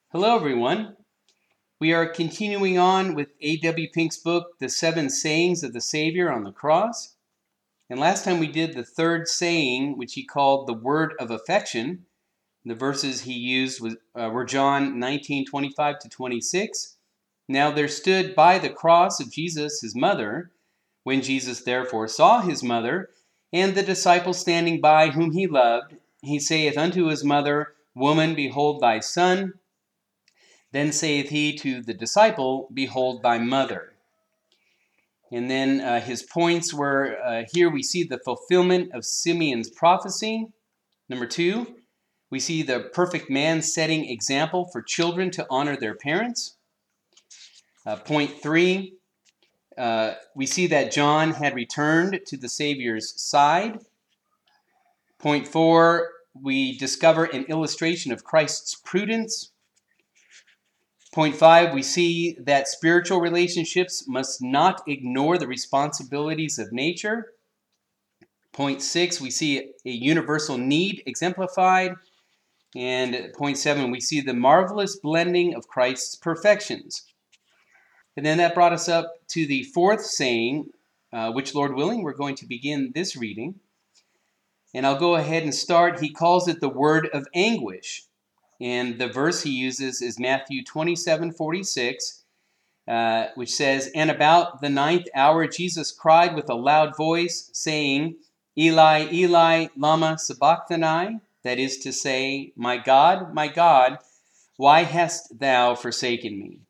Hello, everyone. We are continuing on with A.W. Pink's book, The Seven Sayings of the Savior on the Cross. And last time we did the third saying, which he called the word of affection. The verses he used were John 19:25 to 26. Now there stood by the cross of Jesus his mother. When Jesus therefore saw his mother, and the disciple standing by whom he loved, he saith unto his mother, Woman, behold thy son. Then saith he to the disciple, Behold thy mother. And then his points were, here we see the fulfillment of Simeon's prophecy. Number 2, we see the perfect man setting example for children to honor their parents. Point 3, we see that John had returned to the Savior's side. Point 4, we discover an illustration of Christ's prudence. Point 5, we see that spiritual relationships must not ignore the responsibilities of nature. Point 6, we see a universal need exemplified. And point 7, we see the marvelous blending of Christ's perfections. And then that brought us up to the fourth saying, which, Lord willing, we're going to begin this reading. And I'll go ahead and start. He calls it the word of anguish. And the verse he uses is Matthew 27:46, which says, And about the 9th hour Jesus cried with a loud voice, saying, Eli, Eli, lama sabachthani? That is to say, my God, why hast thou forsaken me?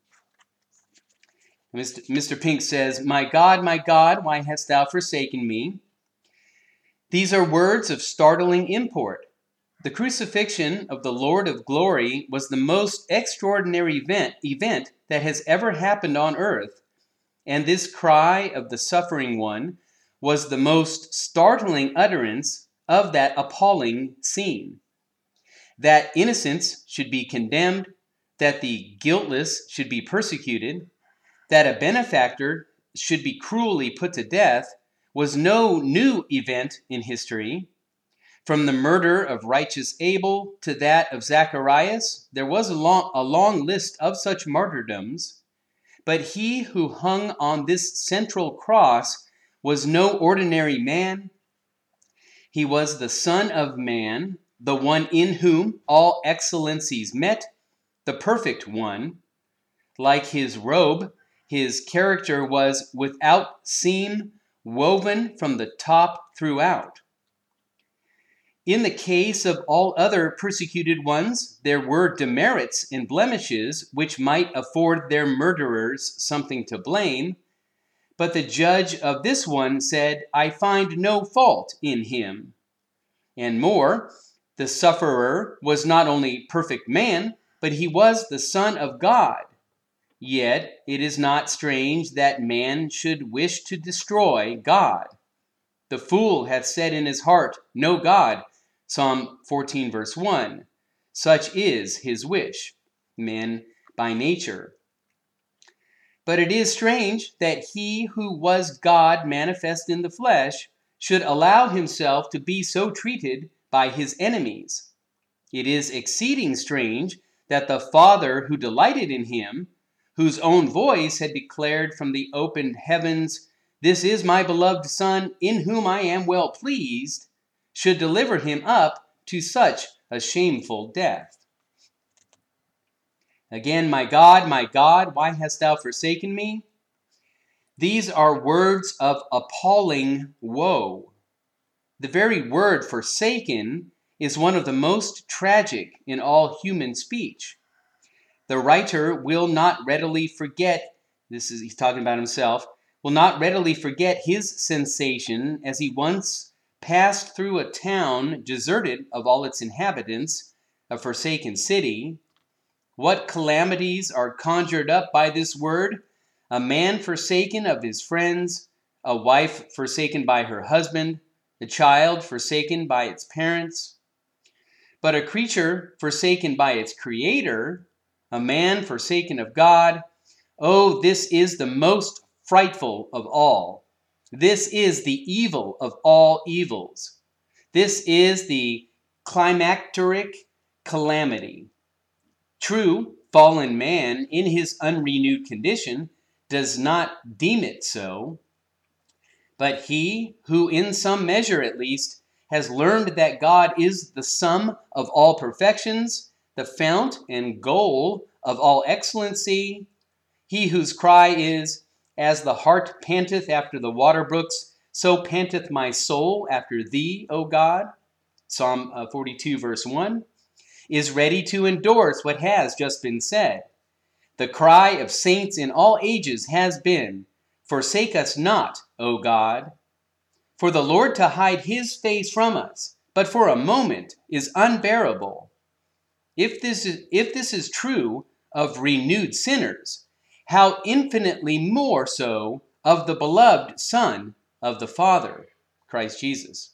Mr. Pink says, my God, why hast thou forsaken me? These are words of startling import. The crucifixion of the Lord of glory was the most extraordinary event that has ever happened on earth, and this cry of the suffering one was the most startling utterance of that appalling scene. That innocence should be condemned, that the guiltless should be persecuted, that a benefactor should be cruelly put to death was no new event in history. From the murder of righteous Abel to that of Zacharias, there was a long list of such martyrdoms. But he who hung on this central cross was no ordinary man. He was the Son of Man, the one in whom all excellencies met, the perfect one. Like his robe, his character was without seam, woven from the top throughout. In the case of all other persecuted ones, there were demerits and blemishes which might afford their murderers something to blame. But the judge of this one said, I find no fault in him. And more, the sufferer was not only perfect man, but he was the Son of God. Yet it is not strange that man should wish to destroy God. The fool hath said in his heart, No God. Psalm 14, verse 1. Such is his wish, man by nature. But it is strange that he who was God manifest in the flesh should allow himself to be so treated by his enemies. It is exceeding strange that the Father who delighted in him, whose own voice had declared from the opened heavens, This is my beloved Son, in whom I am well pleased, should deliver him up to such a shameful death. Again, my God, why hast thou forsaken me? These are words of appalling woe. The very word forsaken is one of the most tragic in all human speech. The writer will not readily forget, he's talking about himself, will not readily forget his sensation as he once passed through a town deserted of all its inhabitants, a forsaken city. What calamities are conjured up by this word? A man forsaken of his friends, a wife forsaken by her husband, a child forsaken by its parents. But a creature forsaken by its creator, a man forsaken of God, oh, this is the most frightful of all. This is the evil of all evils. This is the climacteric calamity. True, fallen man in his unrenewed condition does not deem it so. But he who, in some measure at least, has learned that God is the sum of all perfections, the fount and goal of all excellency, he whose cry is, "As the hart panteth after the water brooks, so panteth my soul after thee, O God," Psalm 42, verse 1, is ready to endorse what has just been said. The cry of saints in all ages has been, "Forsake us not, O God." For the Lord to hide his face from us, but for a moment, is unbearable. If this is true of renewed sinners, how infinitely more so of the beloved Son of the Father, Christ Jesus.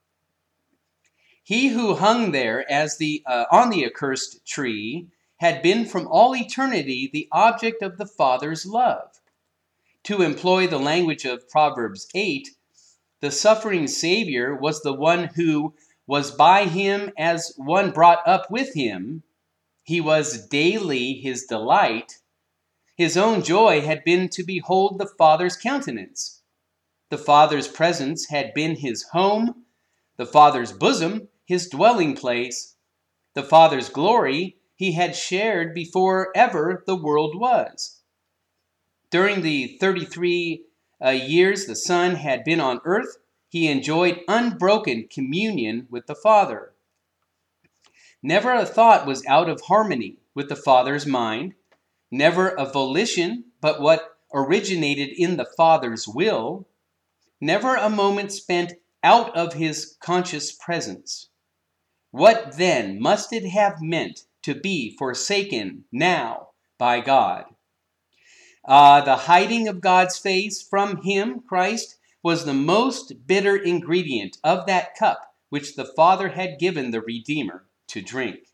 He who hung there as on the accursed tree had been from all eternity the object of the Father's love. To employ the language of Proverbs 8, the suffering Savior was the one who was by him as one brought up with him. He was daily his delight. His own joy had been to behold the Father's countenance. The Father's presence had been his home, the Father's bosom his dwelling place. The Father's glory he had shared before ever the world was. During the 33 years the Son had been on earth, he enjoyed unbroken communion with the Father. Never a thought was out of harmony with the Father's mind, never a volition but what originated in the Father's will, never a moment spent out of his conscious presence. What then must it have meant to be forsaken now by God? The hiding of God's face from him, Christ, was the most bitter ingredient of that cup which the Father had given the Redeemer to drink.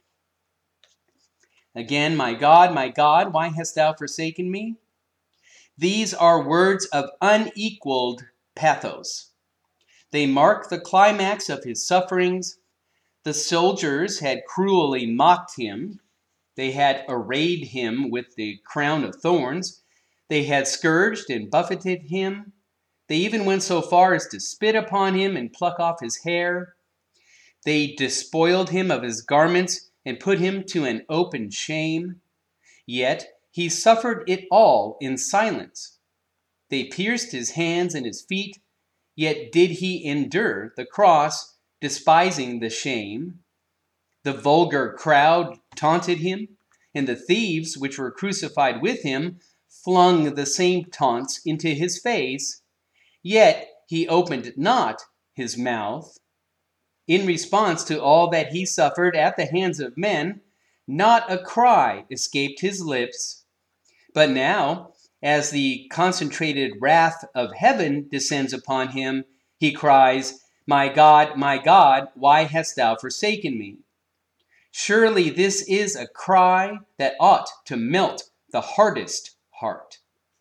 Again, my God, why hast thou forsaken me? These are words of unequaled pathos. They mark the climax of his sufferings. The soldiers had cruelly mocked him. They had arrayed him with the crown of thorns. They had scourged and buffeted him. They even went so far as to spit upon him and pluck off his hair. They despoiled him of his garments and put him to an open shame. Yet he suffered it all in silence. They pierced his hands and his feet, yet did he endure the cross, despising the shame. The vulgar crowd taunted him, and the thieves which were crucified with him flung the same taunts into his face, yet he opened not his mouth. In response to all that he suffered at the hands of men, not a cry escaped his lips. But now, as the concentrated wrath of heaven descends upon him, he cries, my God, why hast thou forsaken me?" Surely this is a cry that ought to melt the hardest heart.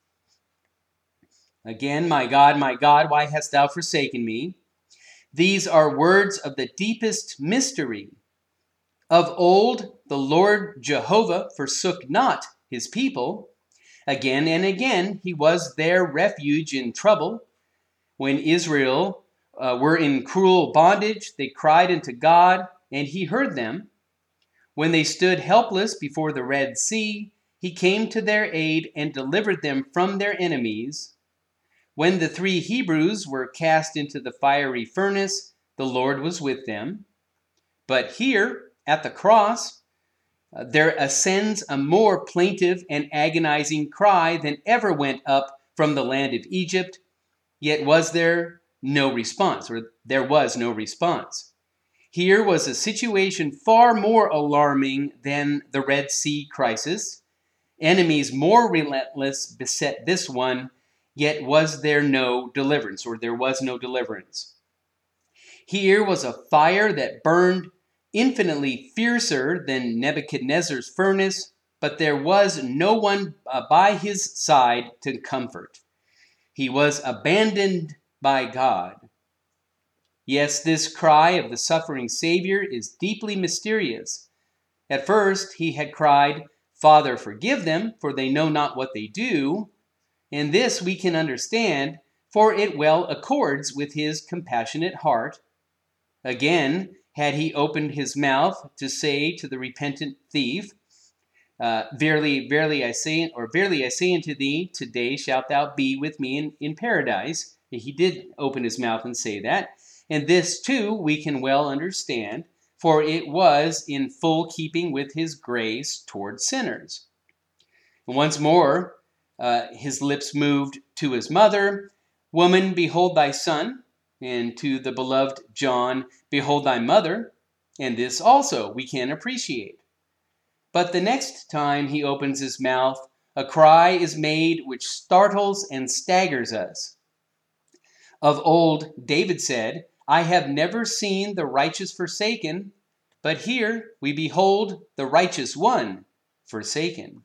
Again, my God, why hast thou forsaken me? These are words of the deepest mystery. Of old, the Lord Jehovah forsook not his people. Again and again, he was their refuge in trouble. When Israel were in cruel bondage, they cried unto God, and he heard them. When they stood helpless before the Red Sea, he came to their aid and delivered them from their enemies. When the 3 Hebrews were cast into the fiery furnace, the Lord was with them. But here, at the cross, there ascends a more plaintive and agonizing cry than ever went up from the land of Egypt, yet was there no response, or there was no response. Here was a situation far more alarming than the Red Sea crisis. Enemies more relentless beset this one, yet was there no deliverance, or there was no deliverance. Here was a fire that burned infinitely fiercer than Nebuchadnezzar's furnace, but there was no one by his side to comfort. He was abandoned by God. Yes, this cry of the suffering Savior is deeply mysterious. At first, he had cried, Father, forgive them, for they know not what they do. And this we can understand, for it well accords with his compassionate heart. Again, had he opened his mouth to say to the repentant thief, verily, verily I say unto thee, today shalt thou be with me in paradise. He did open his mouth and say that. And this too we can well understand, for it was in full keeping with his grace toward sinners. And once more, his lips moved to his mother, Woman, behold thy son, and to the beloved John, behold thy mother, and this also we can appreciate. But the next time he opens his mouth, a cry is made which startles and staggers us. Of old, David said, I have never seen the righteous forsaken, but here we behold the righteous one forsaken.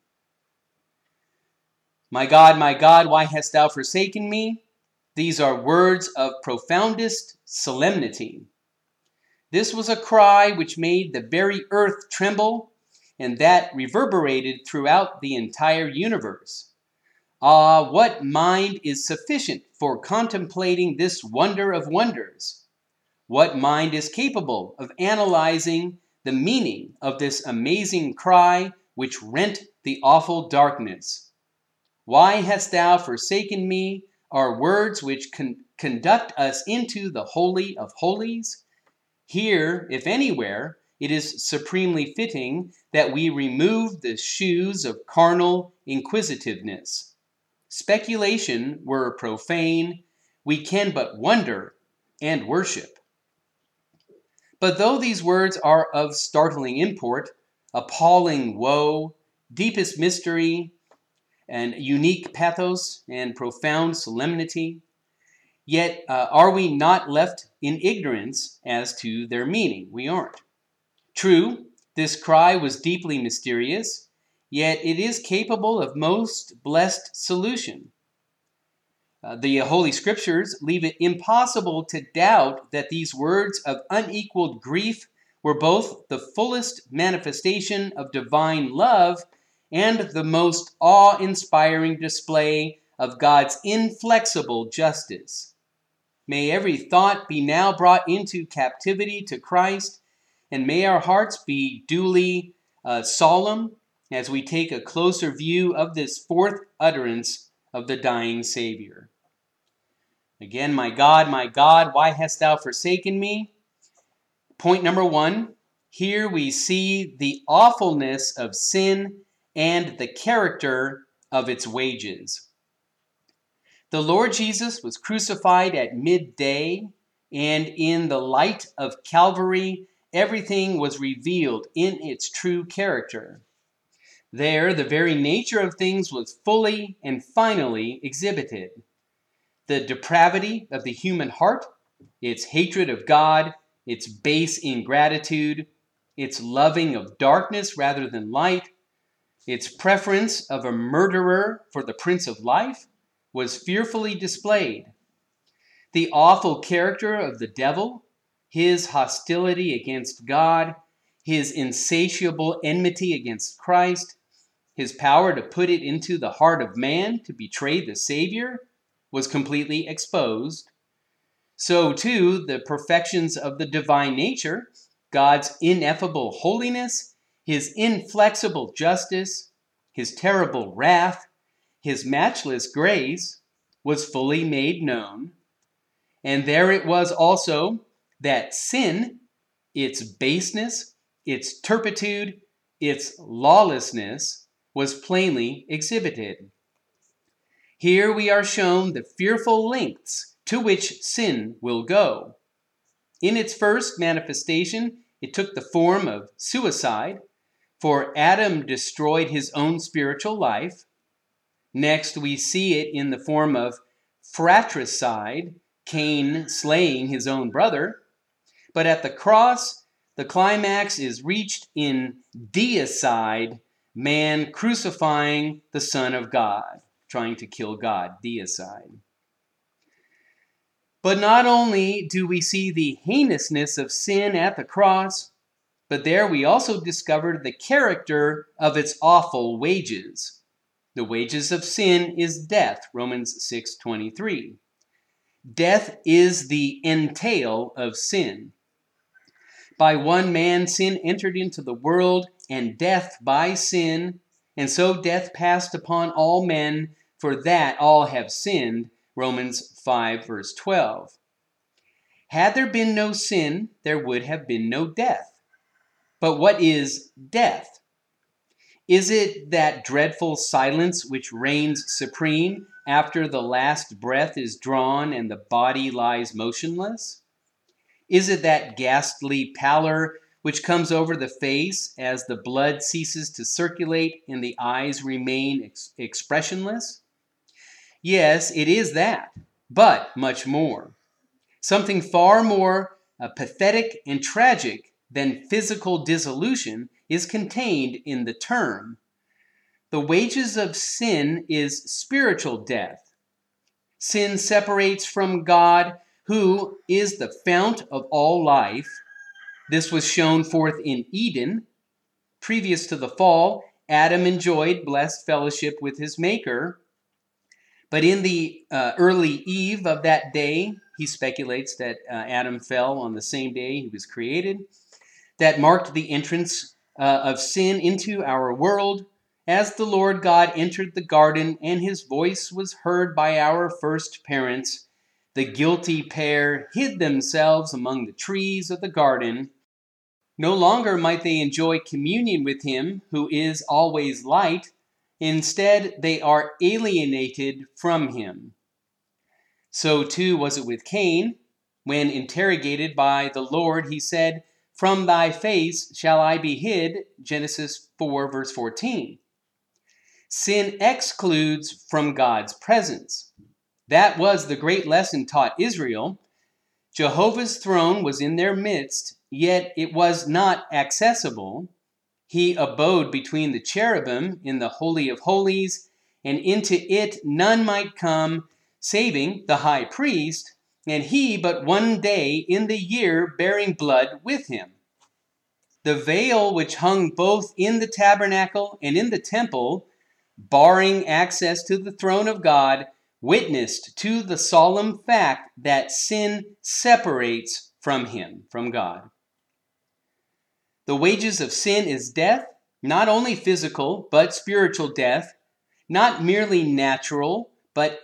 My God, why hast thou forsaken me? These are words of profoundest solemnity. This was a cry which made the very earth tremble, and that reverberated throughout the entire universe. Ah, what mind is sufficient for contemplating this wonder of wonders? What mind is capable of analyzing the meaning of this amazing cry which rent the awful darkness? Why hast thou forsaken me are words which conduct us into the Holy of Holies. Here, if anywhere, it is supremely fitting that we remove the shoes of carnal inquisitiveness. Speculation were profane. We can but wonder and worship. But though these words are of startling import, appalling woe, deepest mystery, and unique pathos and profound solemnity, yet are we not left in ignorance as to their meaning? We aren't. True, this cry was deeply mysterious, yet it is capable of most blessed solution. The Holy Scriptures leave it impossible to doubt that these words of unequaled grief were both the fullest manifestation of divine love and the most awe-inspiring display of God's inflexible justice. May every thought be now brought into captivity to Christ, and may our hearts be duly solemn as we take a closer view of this fourth utterance of the dying Savior. Again, my God, why hast thou forsaken me? Point number one, here we see the awfulness of sin and the character of its wages. The Lord Jesus was crucified at midday, and in the light of Calvary, everything was revealed in its true character. There, the very nature of things was fully and finally exhibited. The depravity of the human heart, its hatred of God, its base ingratitude, its loving of darkness rather than light, its preference of a murderer for the Prince of Life was fearfully displayed. The awful character of the devil, his hostility against God, his insatiable enmity against Christ, his power to put it into the heart of man to betray the Savior, was completely exposed. So too, the perfections of the divine nature, God's ineffable holiness, his inflexible justice, his terrible wrath, his matchless grace, was fully made known. And there it was also that sin, its baseness, its turpitude, its lawlessness, was plainly exhibited. Here we are shown the fearful lengths to which sin will go. In its first manifestation, it took the form of suicide, for Adam destroyed his own spiritual life. Next, we see it in the form of fratricide, Cain slaying his own brother. But at the cross, the climax is reached in deicide, man crucifying the Son of God, trying to kill God, deicide. But not only do we see the heinousness of sin at the cross, but there we also discovered the character of its awful wages. The wages of sin is death, Romans 6:23. Death is the entail of sin. By one man sin entered into the world, and death by sin, and so death passed upon all men, for that all have sinned, Romans 5 verse 12. Had there been no sin, there would have been no death. But what is death? Is it that dreadful silence which reigns supreme after the last breath is drawn and the body lies motionless? Is it that ghastly pallor which comes over the face as the blood ceases to circulate and the eyes remain expressionless? Yes, it is that, but much more. Something far more pathetic and tragic than physical dissolution is contained in the term. The wages of sin is spiritual death. Sin separates from God, who is the fount of all life. This was shown forth in Eden. Previous to the fall, Adam enjoyed blessed fellowship with his Maker. But in the early eve of that day, he speculates that Adam fell on the same day he was created. That marked the entrance of sin into our world, as the Lord God entered the garden and his voice was heard by our first parents. The guilty pair hid themselves among the trees of the garden. No longer might they enjoy communion with him who is always light. Instead, they are alienated from him. So too was it with Cain. When interrogated by the Lord, he said, "From thy face shall I be hid," Genesis 4, verse 14. Sin excludes from God's presence. That was the great lesson taught Israel. Jehovah's throne was in their midst, yet it was not accessible. He abode between the cherubim in the Holy of Holies, and into it none might come, saving the high priest, and he but one day in the year bearing blood with him. The veil which hung both in the tabernacle and in the temple, barring access to the throne of God, witnessed to the solemn fact that sin separates from him, from God. The wages of sin is death, not only physical, but spiritual death, not merely natural, but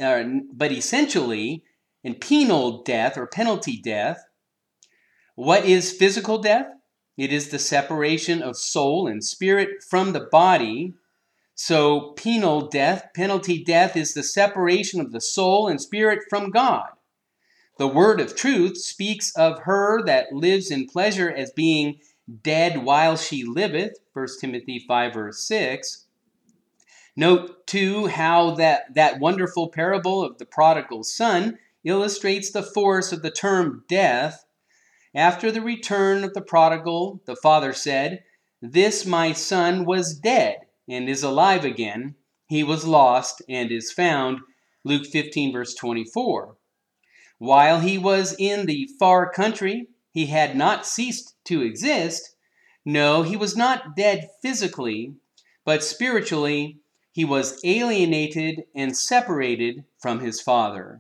essentially and penal death or penalty death. What is physical death? It is the separation of soul and spirit from the body. So penal death, penalty death, is the separation of the soul and spirit from God. The word of truth speaks of her that lives in pleasure as being dead while she liveth, 1 Timothy 5 verse 6. Note too how that wonderful parable of the prodigal son illustrates the force of the term death. After the return of the prodigal, the father said, "This my son was dead and is alive again. He was lost and is found," Luke 15 verse 24. While he was in the far country, he had not ceased to exist. No, he was not dead physically, but spiritually, he was alienated and separated from his Father.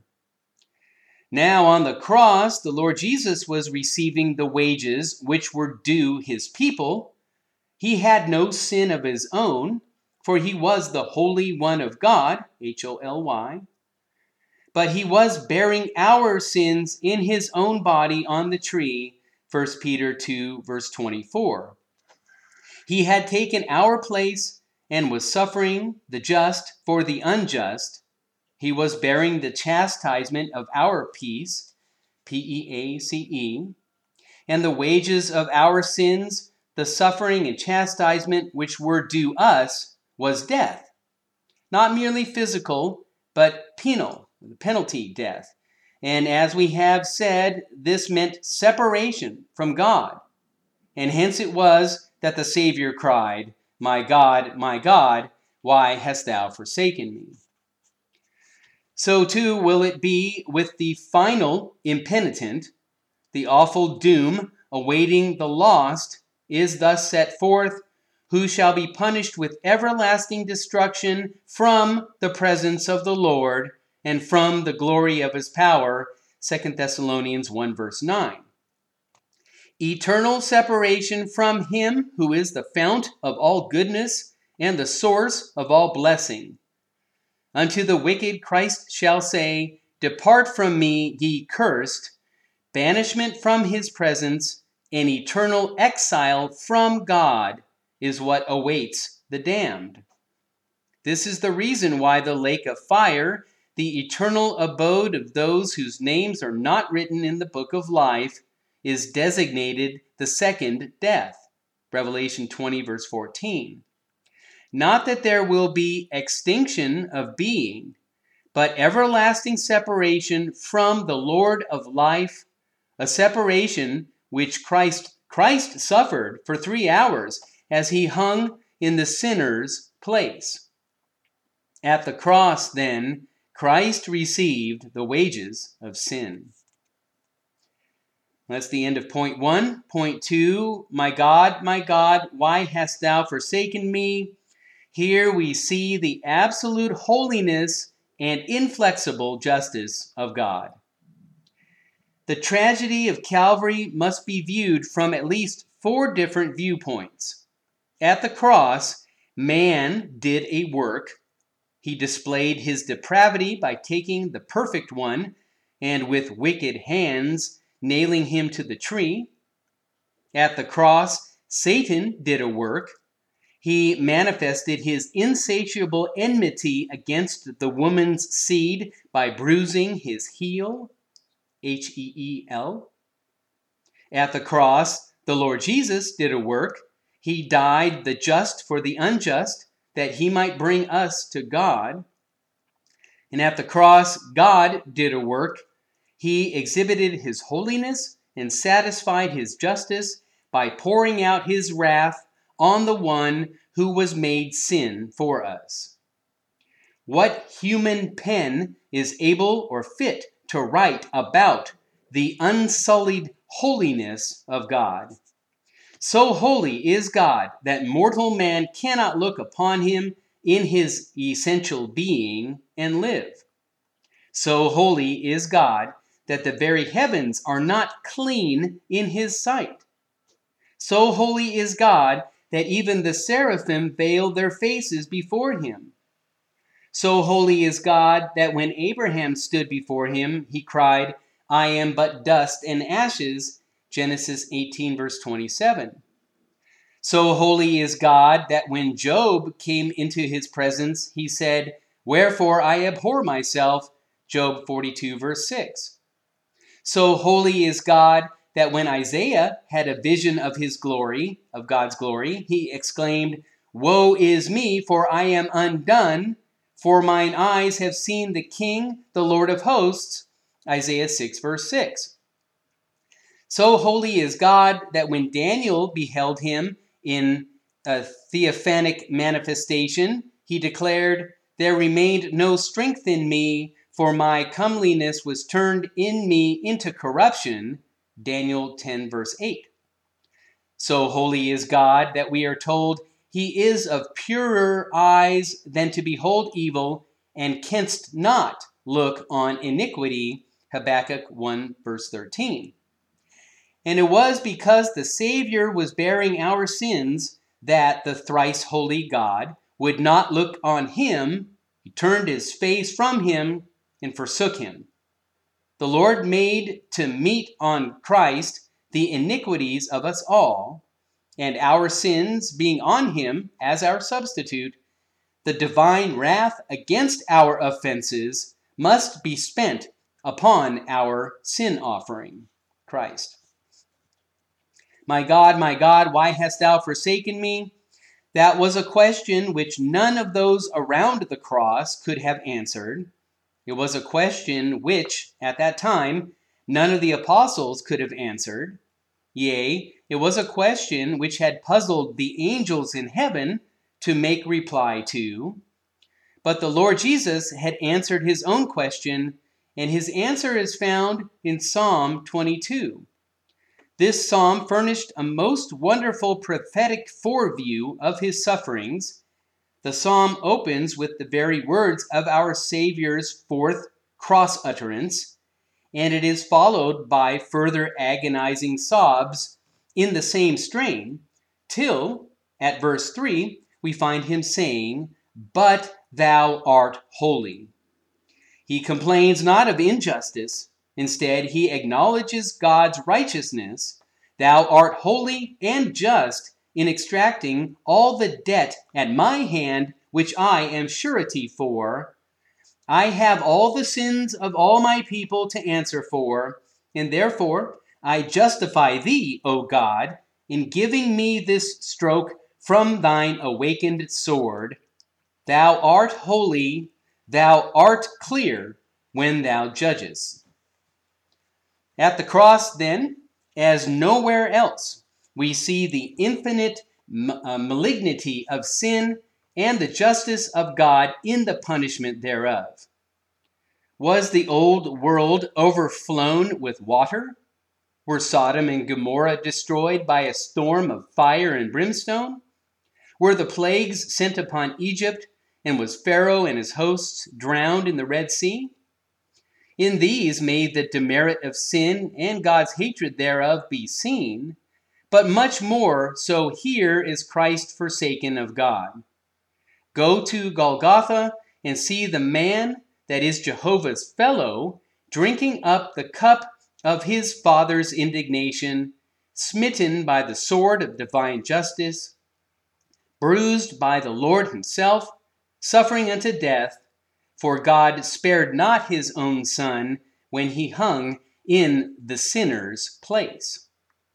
Now on the cross, the Lord Jesus was receiving the wages which were due his people. He had no sin of his own, for he was the Holy One of God, Holy, but he was bearing our sins in his own body on the tree, 1 Peter 2, verse 24. He had taken our place and was suffering the just for the unjust. He was bearing the chastisement of our peace, Peace, and the wages of our sins, the suffering and chastisement which were due us, was death. Not merely physical, but penal, the penalty death. And as we have said, this meant separation from God. And hence it was that the Savior cried, my God, why hast thou forsaken me?" So too will it be with the final impenitent, the awful doom awaiting the lost is thus set forth, who shall be punished with everlasting destruction from the presence of the Lord and from the glory of his power. 2 Thessalonians 1 verse 9. Eternal separation from him who is the fount of all goodness and the source of all blessing. Unto the wicked Christ shall say, Depart from me, ye cursed, banishment from his presence, and eternal exile from God is what awaits the damned. This is the reason why the lake of fire, the eternal abode of those whose names are not written in the book of life, is designated the second death. Revelation 20 verse 14. Not that there will be extinction of being, but everlasting separation from the Lord of life, a separation which Christ suffered for 3 hours as he hung in the sinner's place. At the cross, then, Christ received the wages of sin. That's the end of point 1. Point 2, my God, why hast thou forsaken me? Here we see the absolute holiness and inflexible justice of God. The tragedy of Calvary must be viewed from at least 4 different viewpoints. At the cross, man did a work. He displayed his depravity by taking the perfect one and with wicked hands nailing him to the tree. At the cross, Satan did a work. He manifested his insatiable enmity against the woman's seed by bruising his heel, Heel. At the cross, the Lord Jesus did a work. He died the just for the unjust, that he might bring us to God. And at the cross, God did a work. He exhibited his holiness and satisfied his justice by pouring out his wrath on the one who was made sin for us. What human pen is able or fit to write about the unsullied holiness of God? So holy is God that mortal man cannot look upon him in his essential being and live. So holy is God that the very heavens are not clean in his sight. So holy is God that even the seraphim veil their faces before him. So holy is God that when Abraham stood before him, he cried, I am but dust and ashes, Genesis 18 verse 27. So holy is God that when Job came into his presence, he said, Wherefore I abhor myself, Job 42 verse 6. So holy is God that when Isaiah had a vision of his glory, of God's glory, he exclaimed, Woe is me, for I am undone, for mine eyes have seen the King, the Lord of hosts, Isaiah 6 verse 6. So holy is God that when Daniel beheld him in a theophanic manifestation, he declared, There remained no strength in me, for my comeliness was turned in me into corruption, Daniel 10 verse 8. So holy is God that we are told he is of purer eyes than to behold evil, and canst not look on iniquity, Habakkuk 1 verse 13. And it was because the Savior was bearing our sins that the thrice holy God would not look on him. He turned his face from him and forsook him. The Lord made to meet on Christ the iniquities of us all, and our sins being on him as our substitute, the divine wrath against our offenses must be spent upon our sin offering, Christ. My God, why hast thou forsaken me? That was a question which none of those around the cross could have answered. It was a question which, at that time, none of the apostles could have answered. Yea, it was a question which had puzzled the angels in heaven to make reply to. But the Lord Jesus had answered his own question, and his answer is found in Psalm 22. This psalm furnished a most wonderful prophetic foreview of his sufferings. The psalm opens with the very words of our Savior's fourth cross utterance, and it is followed by further agonizing sobs in the same strain, till, at verse 3, we find him saying, "But thou art holy." He complains not of injustice. Instead, he acknowledges God's righteousness. "Thou art holy and just in extracting all the debt at my hand, which I am surety for. I have all the sins of all my people to answer for, and therefore I justify thee, O God, in giving me this stroke from thine awakened sword. Thou art holy, thou art clear when thou judgest." At the cross, then, as nowhere else, we see the infinite malignity of sin and the justice of God in the punishment thereof. Was the old world overflown with water? Were Sodom and Gomorrah destroyed by a storm of fire and brimstone? Were the plagues sent upon Egypt, and was Pharaoh and his hosts drowned in the Red Sea? In these may the demerit of sin and God's hatred thereof be seen, but much more so here is Christ forsaken of God. Go to Golgotha and see the man that is Jehovah's fellow drinking up the cup of his Father's indignation, smitten by the sword of divine justice, bruised by the Lord himself, suffering unto death, for God spared not his own Son when he hung in the sinner's place.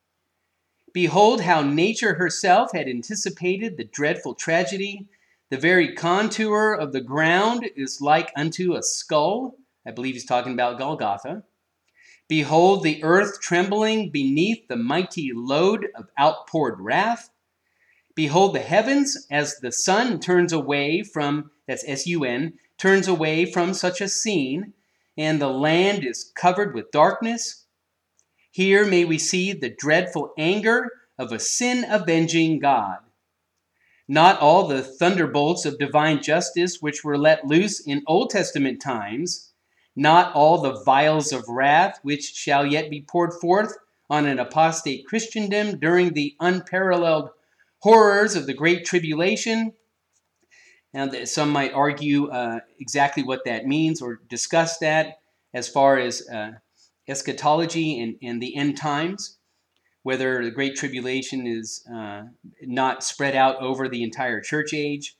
Behold how nature herself had anticipated the dreadful tragedy. The very contour of the ground is like unto a skull. I believe he's talking about Golgotha. Behold the earth trembling beneath the mighty load of outpoured wrath. Behold the heavens as the sun turns away from, that's S-U-N, turns away from such a scene, and the land is covered with darkness. Here may we see the dreadful anger of a sin-avenging God. Not all the thunderbolts of divine justice which were let loose in Old Testament times, not all the vials of wrath which shall yet be poured forth on an apostate Christendom during the unparalleled horrors of the Great Tribulation. Now, some might argue exactly what that means or discuss that as far as eschatology and the end times, whether the Great Tribulation is not spread out over the entire church age.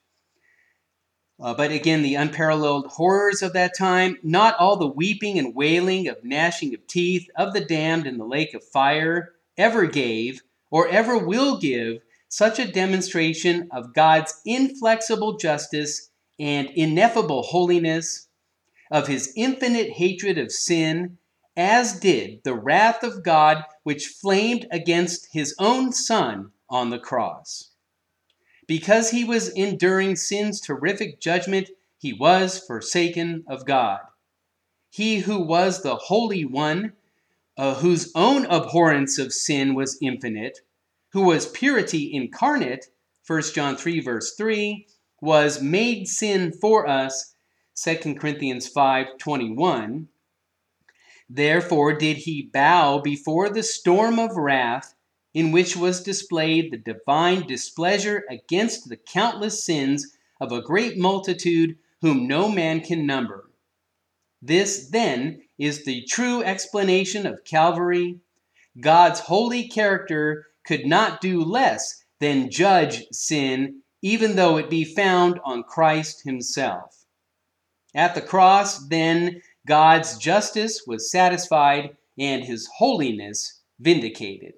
But again, the unparalleled horrors of that time, not all the weeping and wailing of gnashing of teeth of the damned in the lake of fire ever gave or ever will give such a demonstration of God's inflexible justice and ineffable holiness, of his infinite hatred of sin, as did the wrath of God which flamed against his own Son on the cross. Because he was enduring sin's terrific judgment, he was forsaken of God. He who was the Holy One, whose own abhorrence of sin was infinite, who was purity incarnate, 1 John 3 verse 3, was made sin for us, 2 Corinthians 5:21. Therefore did he bow before the storm of wrath in which was displayed the divine displeasure against the countless sins of a great multitude whom no man can number. This, then, is the true explanation of Calvary. God's holy character could not do less than judge sin, even though it be found on Christ himself. At the cross, then, God's justice was satisfied and his holiness vindicated.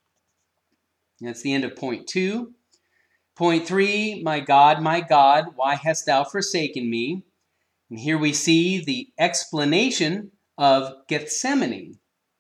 That's the end of point 2. Point 3, my God, why hast thou forsaken me? And here we see the explanation of Gethsemane.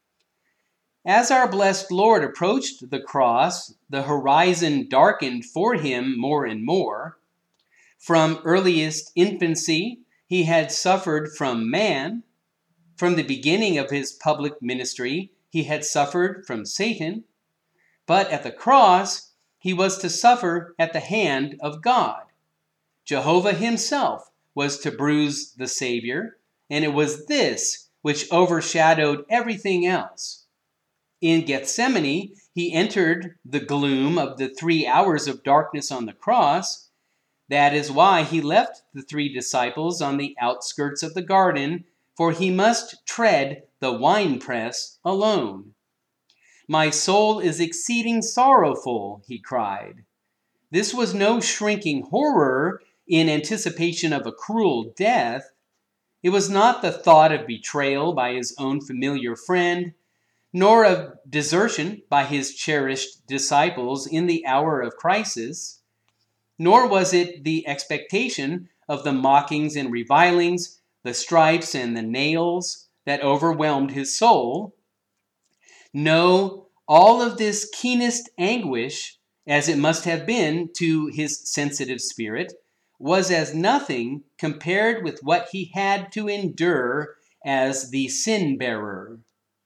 As our blessed Lord approached the cross, the horizon darkened for him more and more. From earliest infancy, he had suffered from man. From the beginning of his public ministry, he had suffered from Satan, but at the cross, he was to suffer at the hand of God. Jehovah himself was to bruise the Savior, and it was this which overshadowed everything else. In Gethsemane, he entered the gloom of the 3 hours of darkness on the cross. That is why he left the 3 disciples on the outskirts of the garden, for he must tread the winepress alone. "My soul is exceeding sorrowful," he cried. This was no shrinking horror in anticipation of a cruel death. It was not the thought of betrayal by his own familiar friend, nor of desertion by his cherished disciples in the hour of crisis, nor was it the expectation of the mockings and revilings, the stripes and the nails that overwhelmed his soul. No, all of this keenest anguish, as it must have been to his sensitive spirit, was as nothing compared with what he had to endure as the sin-bearer.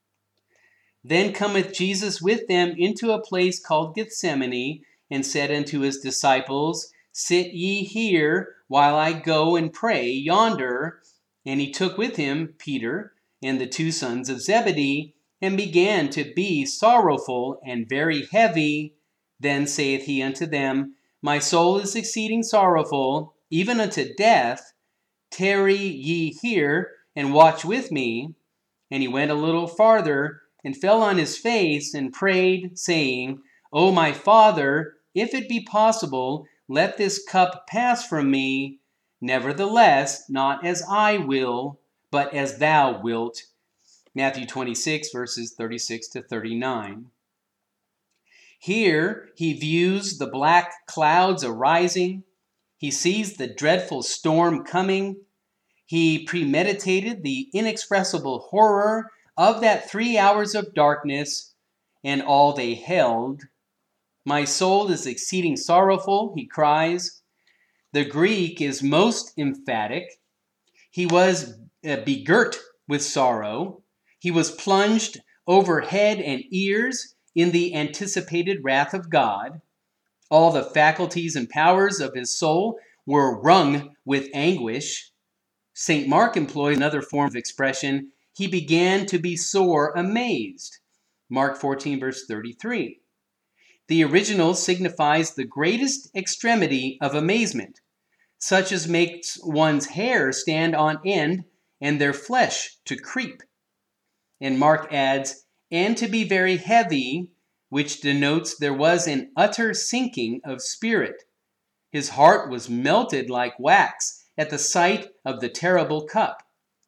Then cometh Jesus with them into a place called Gethsemane, and said unto his disciples, Sit ye here, while I go and pray yonder. And he took with him Peter and the 2 sons of Zebedee, and began to be sorrowful and very heavy. Then saith he unto them, My soul is exceeding sorrowful, even unto death. Tarry ye here, and watch with me. And he went a little farther, and fell on his face, and prayed, saying, O my Father, if it be possible, let this cup pass from me. Nevertheless, not as I will, but as thou wilt. Matthew 26, verses 36 to 39. Here he views the black clouds arising. He sees the dreadful storm coming. He premeditated the inexpressible horror of that 3 hours of darkness and all they held. My soul is exceeding sorrowful, he cries. The Greek is most emphatic. He was begirt with sorrow. He was plunged over head and ears in the anticipated wrath of God. All the faculties and powers of his soul were wrung with anguish. St. Mark employs another form of expression. He began to be sore amazed. Mark 14, verse 33. The original signifies the greatest extremity of amazement, such as makes one's hair stand on end and their flesh to creep. And Mark adds, and to be very heavy, which denotes there was an utter sinking of spirit. His heart was melted like wax at the sight of the terrible cup.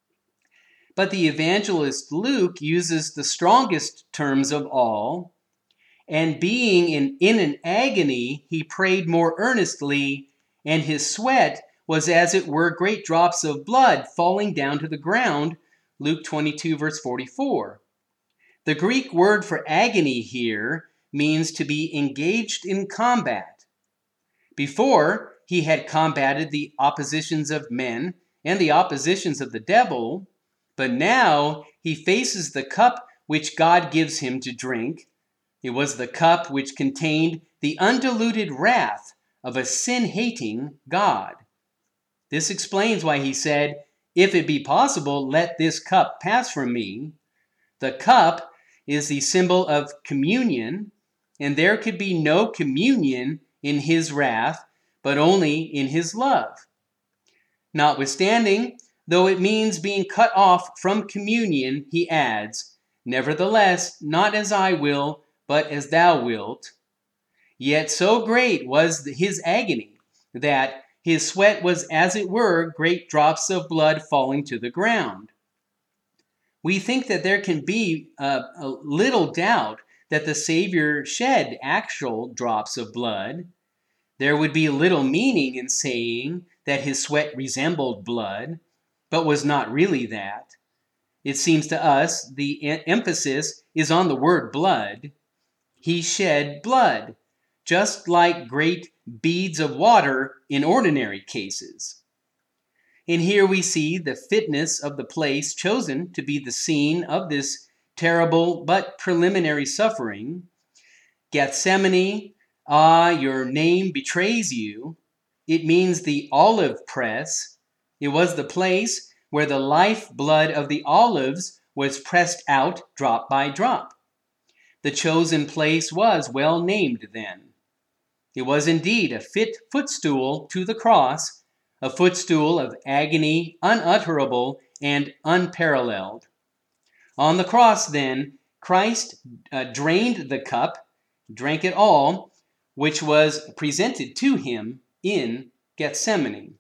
But the evangelist Luke uses the strongest terms of all. And being in an agony, he prayed more earnestly, and his sweat was as it were great drops of blood falling down to the ground. Luke 22, verse 44. The Greek word for agony here means to be engaged in combat. Before, he had combated the oppositions of men and the oppositions of the devil, but now he faces the cup which God gives him to drink. It was the cup which contained the undiluted wrath of a sin-hating God. This explains why he said, If it be possible, let this cup pass from me. The cup is the symbol of communion, and there could be no communion in his wrath, but only in his love. Notwithstanding, though it means being cut off from communion, he adds, Nevertheless, not as I will, but as thou wilt. Yet so great was his agony that his sweat was, as it were, great drops of blood falling to the ground. We think that there can be a little doubt that the Savior shed actual drops of blood. There would be little meaning in saying that his sweat resembled blood, but was not really that. It seems to us the emphasis is on the word blood. He shed blood, just like great beads of water in ordinary cases. And here we see the fitness of the place chosen to be the scene of this terrible but preliminary suffering. Gethsemane, your name betrays you. It means the olive press. It was the place where the lifeblood of the olives was pressed out drop by drop. The chosen place was well named then. It was indeed a fit footstool to the cross, a footstool of agony unutterable and unparalleled. On the cross, then, Christ drained the cup, drank it all, which was presented to him in Gethsemane.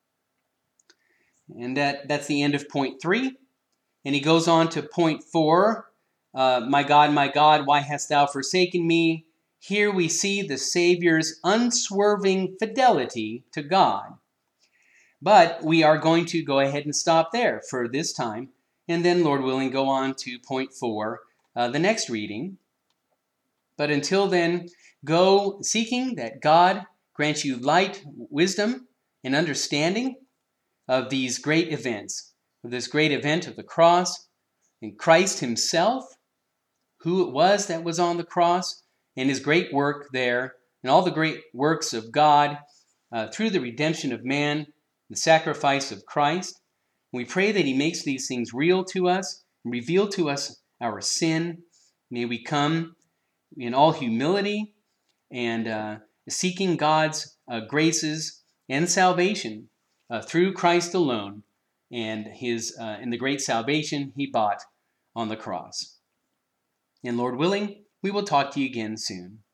And that's the end of point 3. And he goes on to point 4. My God, why hast thou forsaken me? Here we see the Savior's unswerving fidelity to God. But we are going to go ahead and stop there for this time, and then, Lord willing, go on to point 4, the next reading. But until then, go seeking that God grant you light, wisdom, and understanding of these great events, of this great event of the cross, and Christ himself, who it was that was on the cross, and his great work there, and all the great works of God through the redemption of man, the sacrifice of Christ. We pray that he makes these things real to us, and reveal to us our sin. May we come in all humility and seeking God's graces and salvation through Christ alone and in the great salvation he bought on the cross. And Lord willing, we will talk to you again soon.